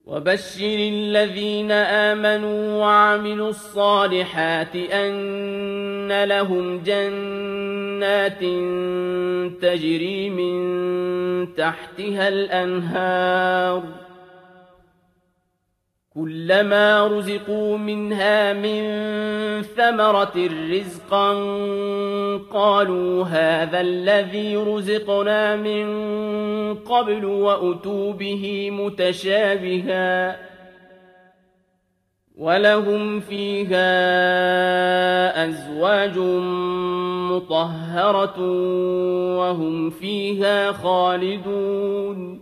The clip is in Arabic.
وبشر الذين آمنوا وعملوا الصالحات أن لهم جنات تجري من تحتها الأنهار كلما رزقوا منها من ثمرة رزقا قالوا هذا الذي رزقنا من قبل وأتوا به متشابها ولهم فيها أزواج مطهرة وهم فيها خالدون